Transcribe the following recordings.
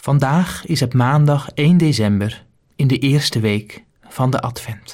Vandaag is het maandag 1 december in de eerste week van de Advent.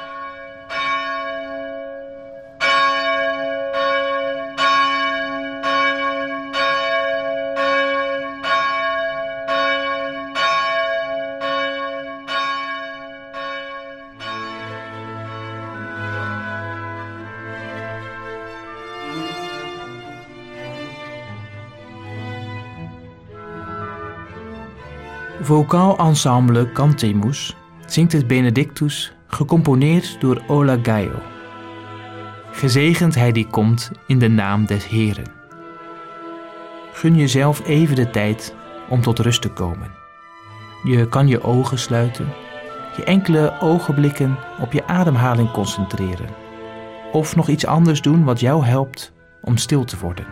Vocaal ensemble Cantemus zingt het Benedictus, gecomponeerd door Ola Gaio. Gezegend hij die komt in de naam des Heren. Gun jezelf even de tijd om tot rust te komen. Je kan je ogen sluiten, je enkele ogenblikken op je ademhaling concentreren. Of nog iets anders doen wat jou helpt om stil te worden.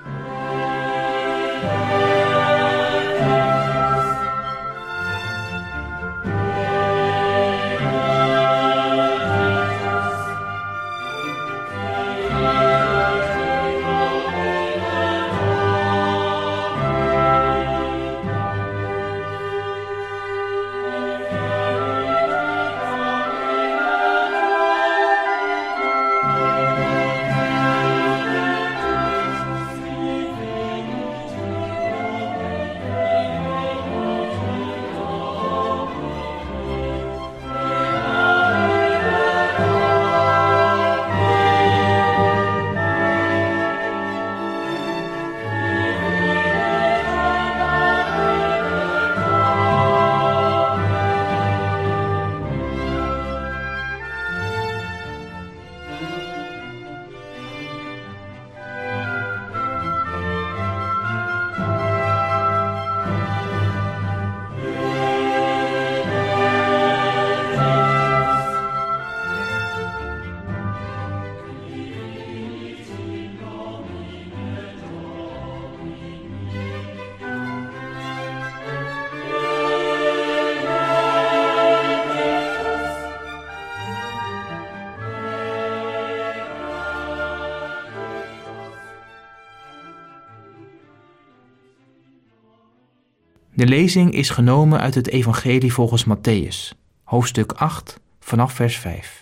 De lezing is genomen uit het Evangelie volgens Mattheüs, hoofdstuk 8, vanaf vers 5.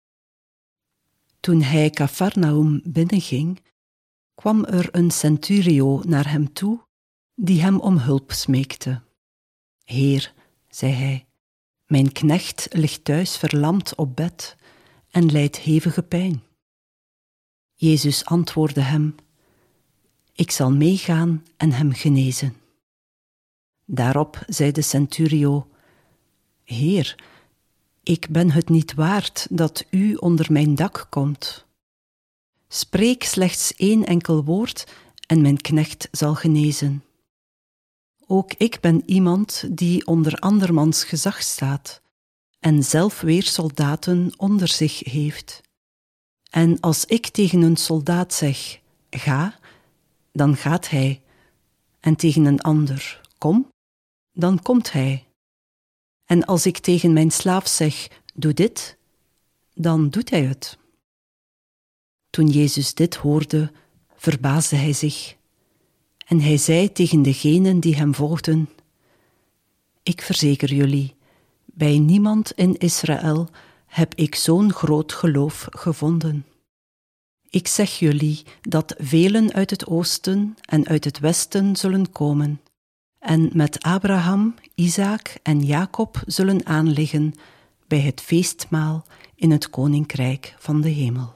Toen hij Cafarnaum binnenging, kwam er een centurio naar hem toe, die hem om hulp smeekte. Heer, zei hij, mijn knecht ligt thuis verlamd op bed en lijdt hevige pijn. Jezus antwoordde hem, ik zal meegaan en hem genezen. Daarop zei de centurio, Heer, ik ben het niet waard dat u onder mijn dak komt. Spreek slechts 1 enkel woord en mijn knecht zal genezen. Ook ik ben iemand die onder andermans gezag staat en zelf weer soldaten onder zich heeft. En als ik tegen een soldaat zeg, ga, dan gaat hij, en tegen een ander, kom, dan komt hij. En als ik tegen mijn slaaf zeg, doe dit, dan doet hij het. Toen Jezus dit hoorde, verbaasde hij zich. En hij zei tegen degenen die hem volgden, ik verzeker jullie, bij niemand in Israël heb ik zo'n groot geloof gevonden. Ik zeg jullie dat velen uit het oosten en uit het westen zullen komen en met Abraham, Isaak en Jacob zullen aanliggen bij het feestmaal in het koninkrijk van de hemel.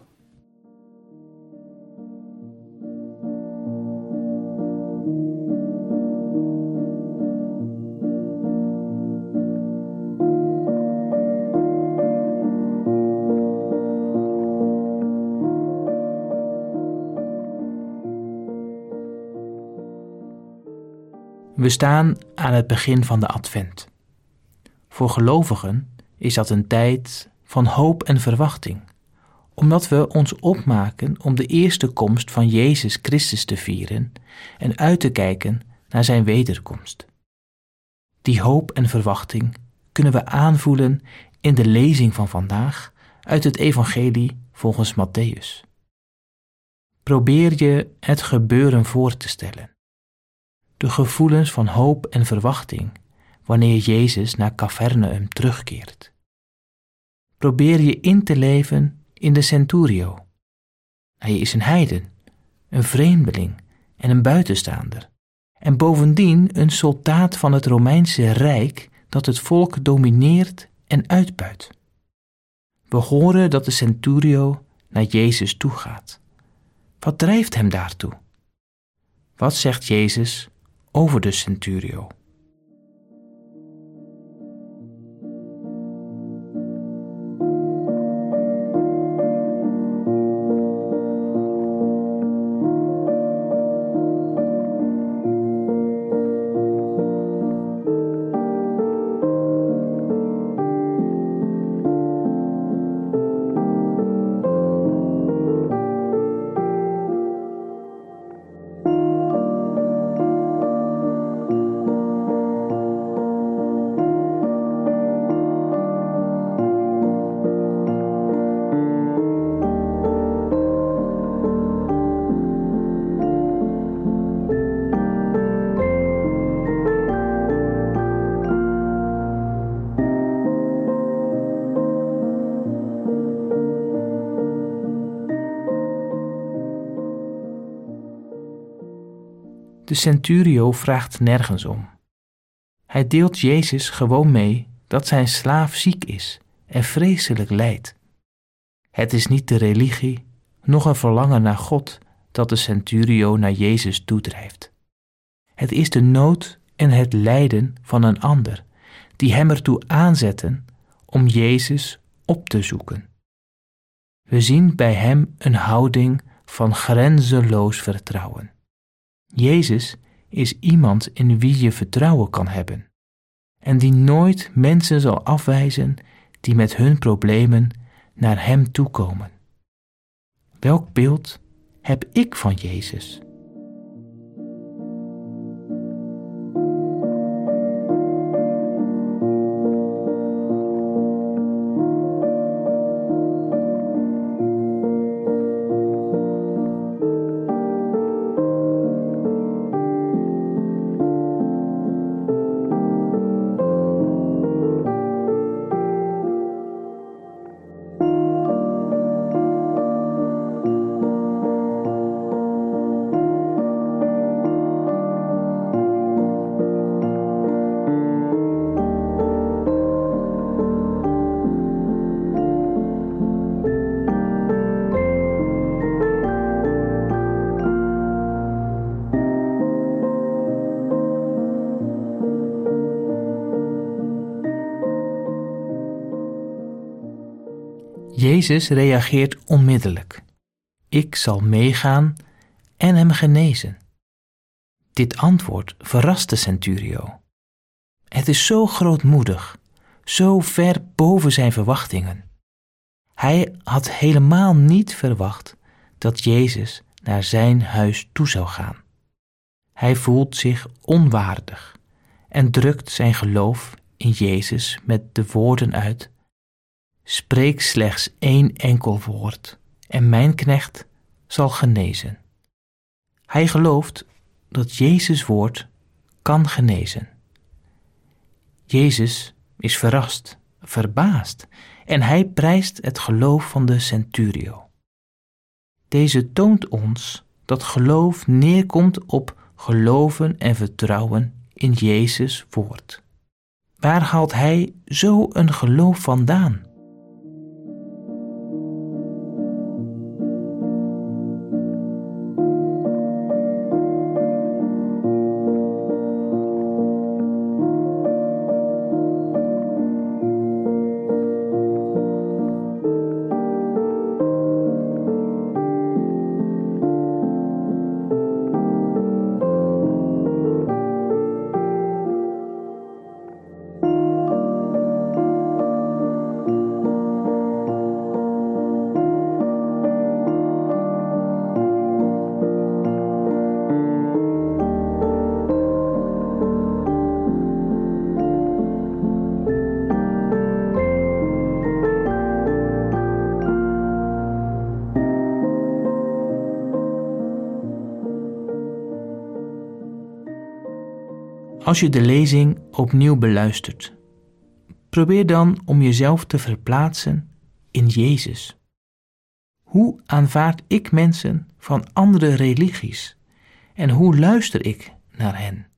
We staan aan het begin van de Advent. Voor gelovigen is dat een tijd van hoop en verwachting, omdat we ons opmaken om de eerste komst van Jezus Christus te vieren en uit te kijken naar zijn wederkomst. Die hoop en verwachting kunnen we aanvoelen in de lezing van vandaag uit het Evangelie volgens Mattheüs. Probeer je het gebeuren voor te stellen. de gevoelens van hoop en verwachting wanneer Jezus naar Cafarnaum terugkeert. Probeer je in te leven in de centurio. Hij is een heiden, een vreemdeling en een buitenstaander. En bovendien een soldaat van het Romeinse Rijk dat het volk domineert en uitbuit. We horen dat de centurio naar Jezus toe gaat. Wat drijft hem daartoe? Wat zegt Jezus over de centurio? De centurio vraagt nergens om. Hij deelt Jezus gewoon mee dat zijn slaaf ziek is en vreselijk lijdt. Het is niet de religie, noch een verlangen naar God dat de centurio naar Jezus toedrijft. Het is de nood en het lijden van een ander die hem ertoe aanzetten om Jezus op te zoeken. We zien bij hem een houding van grenzeloos vertrouwen. Jezus is iemand in wie je vertrouwen kan hebben en die nooit mensen zal afwijzen die met hun problemen naar hem toekomen. Welk beeld heb ik van Jezus? Jezus reageert onmiddellijk. Ik zal meegaan en hem genezen. Dit antwoord verrast de centurio. Het is zo grootmoedig, zo ver boven zijn verwachtingen. Hij had helemaal niet verwacht dat Jezus naar zijn huis toe zou gaan. Hij voelt zich onwaardig en drukt zijn geloof in Jezus met de woorden uit: spreek slechts 1 enkel woord en mijn knecht zal genezen. Hij gelooft dat Jezus' woord kan genezen. Jezus is verrast, verbaasd en hij prijst het geloof van de centurio. Deze toont ons dat geloof neerkomt op geloven en vertrouwen in Jezus' woord. Waar haalt hij zo een geloof vandaan? Als je de lezing opnieuw beluistert, probeer dan om jezelf te verplaatsen in Jezus. Hoe aanvaard ik mensen van andere religies en hoe luister ik naar hen?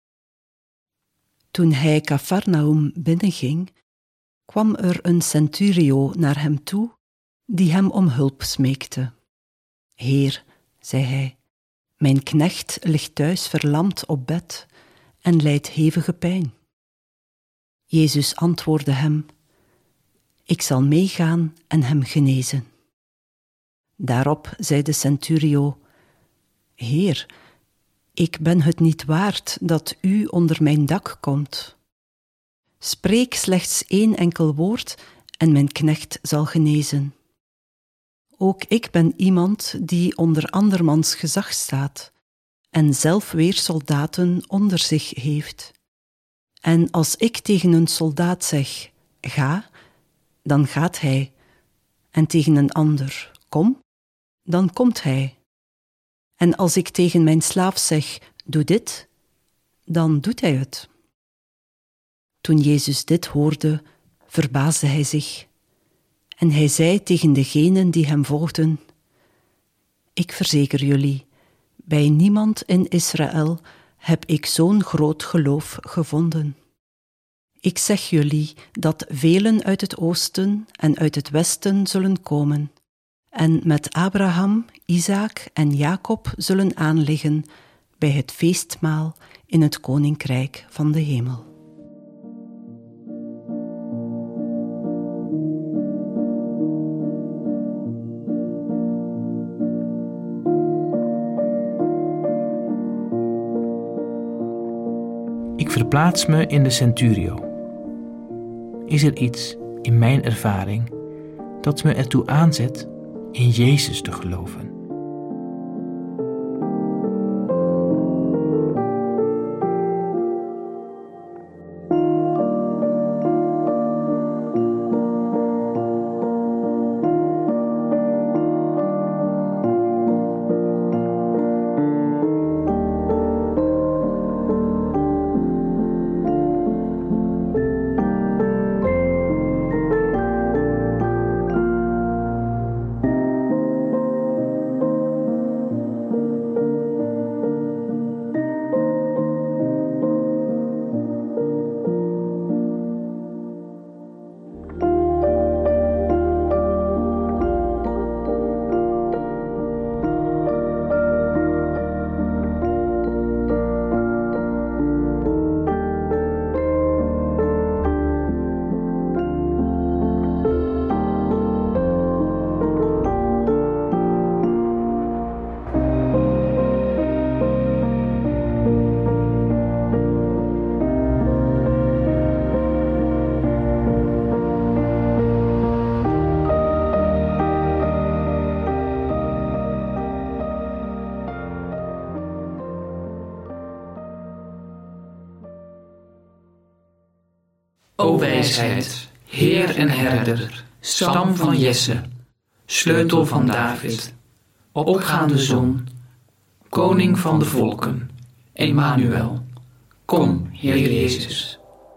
Toen hij Cafarnaum binnenging, kwam er een centurio naar hem toe die hem om hulp smeekte. Heer, zei hij, mijn knecht ligt thuis verlamd op bed en lijdt hevige pijn. Jezus antwoordde hem, ik zal meegaan en hem genezen. Daarop zei de centurio, Heer, ik ben het niet waard dat u onder mijn dak komt. Spreek slechts 1 enkel woord en mijn knecht zal genezen. Ook ik ben iemand die onder andermans gezag staat en zelf weer soldaten onder zich heeft. En als ik tegen een soldaat zeg, ga, dan gaat hij. En tegen een ander, kom, dan komt hij. En als ik tegen mijn slaaf zeg, doe dit, dan doet hij het. Toen Jezus dit hoorde, verbaasde hij zich. En hij zei tegen degenen die hem volgden, ik verzeker jullie, bij niemand in Israël heb ik zo'n groot geloof gevonden. Ik zeg jullie dat velen uit het oosten en uit het westen zullen komen en met Abraham, Isaak en Jacob zullen aanliggen bij het feestmaal in het koninkrijk van de hemel. Ik verplaats me in de centurio. Is er iets in mijn ervaring dat me ertoe aanzet in Jezus te geloven? O wijsheid, Heer en Herder, stam van Jesse, sleutel van David, opgaande zon, koning van de volken, Emmanuel, kom, Heer Jezus.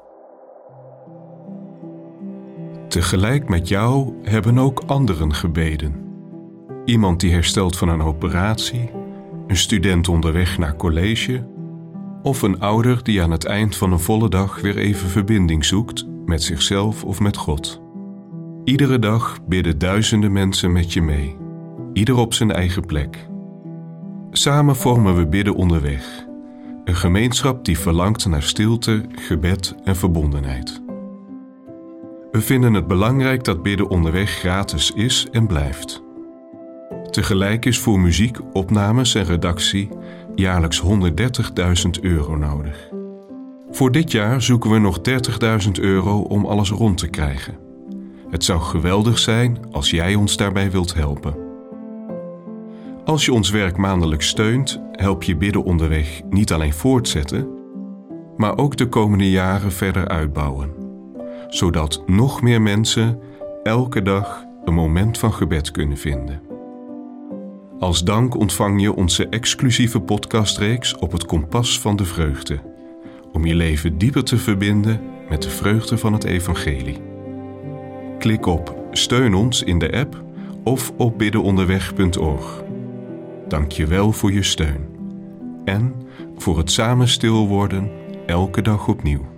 Tegelijk met jou hebben ook anderen gebeden. Iemand die herstelt van een operatie, een student onderweg naar college of een ouder die aan het eind van een volle dag weer even verbinding zoekt met zichzelf of met God. Iedere dag bidden duizenden mensen met je mee, ieder op zijn eigen plek. Samen vormen we Bidden Onderweg, een gemeenschap die verlangt naar stilte, gebed en verbondenheid. We vinden het belangrijk dat Bidden Onderweg gratis is en blijft. Tegelijk is voor muziek, opnames en redactie jaarlijks €130.000 nodig. Voor dit jaar zoeken we nog €30.000 om alles rond te krijgen. Het zou geweldig zijn als jij ons daarbij wilt helpen. Als je ons werk maandelijks steunt, help je Bidden Onderweg niet alleen voortzetten, maar ook de komende jaren verder uitbouwen, zodat nog meer mensen elke dag een moment van gebed kunnen vinden. Als dank ontvang je onze exclusieve podcastreeks Op het kompas van de vreugde, om je leven dieper te verbinden met de vreugde van het evangelie. Klik op Steun ons in de app of op biddenonderweg.org. Dank je wel voor je steun en voor het samen stil worden elke dag opnieuw.